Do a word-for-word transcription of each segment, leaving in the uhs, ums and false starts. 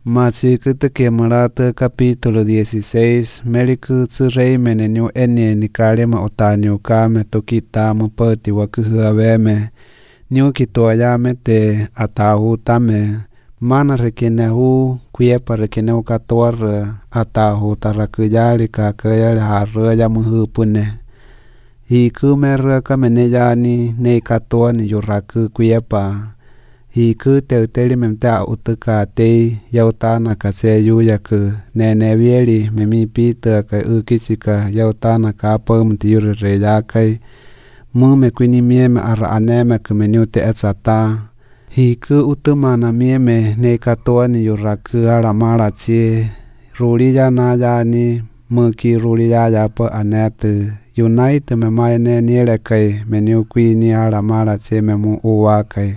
Masikuta Kemarata capítulo dieciséis, Meliku Tsurei Menenyu Enie Nikalema Otanyu Kame Tokitama Pati Wakuhuaveme, New Kitoayame te Atahu Tame, Mana Rekinehu, Quiepa Rekineu Kator, Atahu Tarakuyali Kakayali Haraya Muhupune. Hikumer Kamenejani, Nekatuan Yuraku Quiepa. Hi cứ teo teli memta utuka te yautana ka se yuya ku nene vieli memi pita ka ukisika yautana ka pom tiure reya kai mu me kwini mieme ara aneme ku menu te etsata hi ku utumana mieme ne katoani yuraku ara mara tie ruliya na yani mu ki ruliya ya pa anete unite me mai ne niele kai menu kwini ara mara tie memu uwa kai.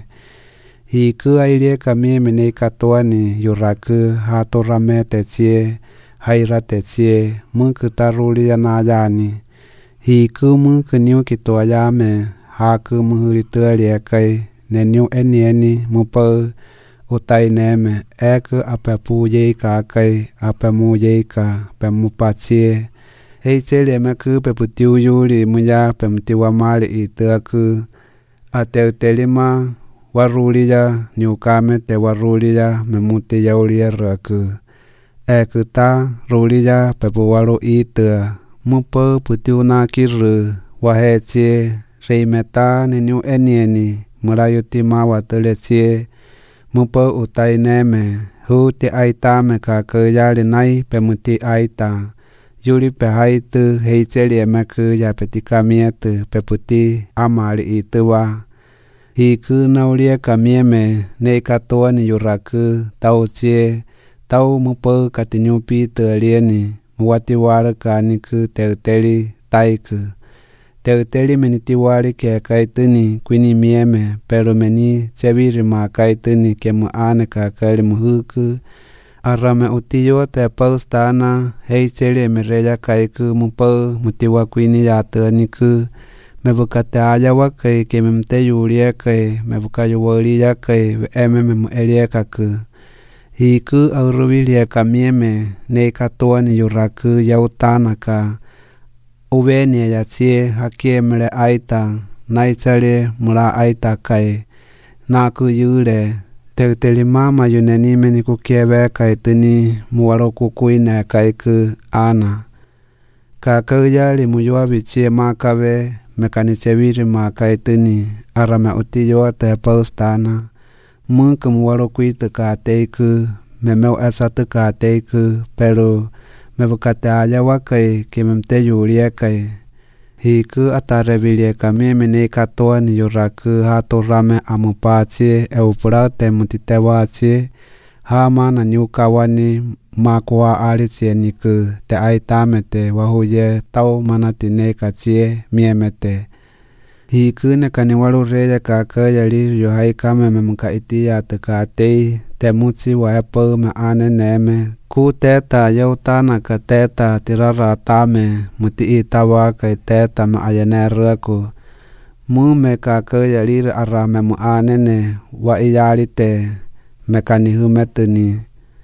Hi ku airie kami mene katoani yuraku hatorame tetsie haira tetsie munku taruli yanayani. Hi ku munku niu kitoayame haku muhuritualia kai neniu eni eni mupa utai neme eku apepu yeika kai apemu yeika pemupatsie. Hei tele meku peputiu yuri muya pemutiwa mali ituaku ateu telima warulia nyukame te warulia memuti yaulia raku. Eku ta rulia pepu waru ita mupa putiuna kiru wahetie reimeta ninu eni eni murayuti mawa teletie mupa utai neme hu te aitame ka kayali nai pemuti aita yuri pe haitu heicheli emeku ya petika mietu peputi amali ituwa. Hi ku naulia kamieme ne katoani yuraku tau tie tau mupa katinyupi tealieni muwati wara kaniku teuteli taiku. Teuteli meniti wari ke kaituni kwini mieme pero meni cebiri ma kaituni ke mu ane kakali muhuku. Arame utiyo te paustana hei celi emereya kaiku mupa mutiwa kwini yataniku. Me bukate aya wakai ke memte yulia kai me bukayu walia kai eme me elia kaku. Hi ku aurubilia kamieme ne katoani yuraku yautana ka uvenia yatie hakie mele aita naichale mula aita kai naku yule teuteli mama yuneni meni kukieve kai tuni muwaro kukuine kai ku ana. Kakayali muyua bichie makawe mekanicheviri makaituni arame utiyo te paustana munku muwaro kuitu ka teiku memeu esatu ka teiku pero mebukate aya wakai ke memte yulia kai. Hi ku atarebilie kami mene katoani yuraku hatorame amupatie eupurate mutitewatie hama na nyukawani makua alitie niku te aitame te wahuye tau manatine katie miemete. Hi ku nekani walu reya kakaya lirio haikame memuka itia te katei te mutsi wa epo me ane neme ku teta yautana ka teta tirara tame muti itawa kai teta me ayaneruaku. Mu me kakaya lirio arame mu anene wa iyalite mekani humetuni.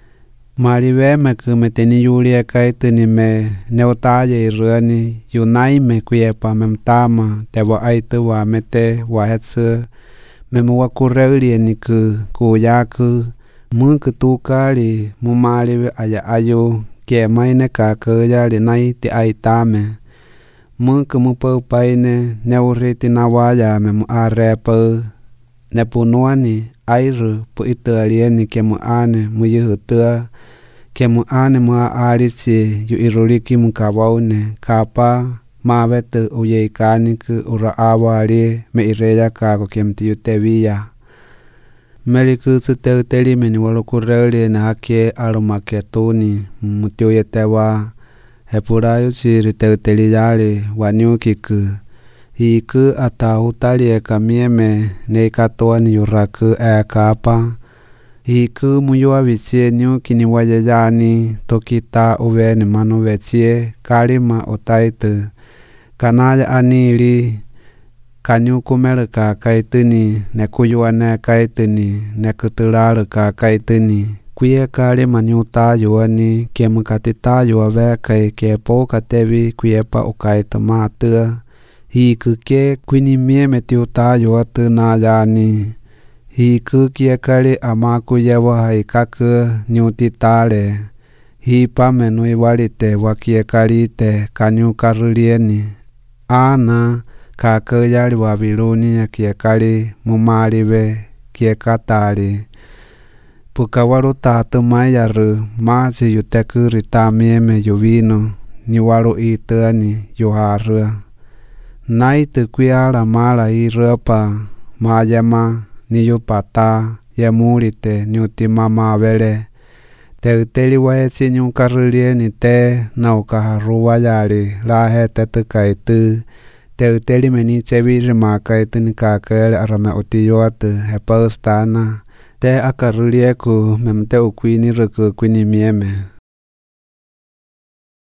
Mariwe me kumeteni yulia kaituni me neutaye iruani yunai me kuyepa memtama te wa aitu wa mete wa hetsu memu wa kureulie niku kuyaku munku tukali mumaliwe aya ayu ke maine kakaya linai ti aitame munku mupa upaine neuriti nawaya memu arepa nepunuani airu pu itu alieni ke mu ane muyuhutua ke mu ane mua alisi yu iruliki mukawaune kapa mawetu uyeikaniku ura awali me ireya kako kemti yutewiya. Meliku suteuteli meni walukureuli na hake alumaketuni mutiuyetewa hepurayu siri teuteli yali wanyukiku. Hi ku atahutalie kamieme ne katoani yuraku e kapa. Hi ku muyua visie niu kini wajajani tokita uveni manu vetie kalima otaitu. Kanaya anili kanyu kumere ka kaituni ne kuyua ne kaituni ne kutularu ka kaituni Quia kali manyuta yuani kem katita yuave kai kepo katevi quiepa okai tamatua. Hi kuke quinimie metiuta yuatu na yani. Hi kukia kali amaku yewa haikaku nyutitale. Hi pamenui walite wakie kalite kanyu karulieni. Ana kakayali wabiluni kia kali mumalive kia katali. Pukawaru tatu mayaru mazi yuteku ritamieme yuvino ni waru ituani yuharua. Naitu kuiara mala irupa mayama ni yupata yamurite nyutimama vele. Te uteli waesi nyukarulieni te na ukaharua yali lahe tetukaitu. Te uteli meni ceviri makaitu ni kakele arame utiyuatu hepaustana. Te akarulieku memte ukwini ruku kwini mieme.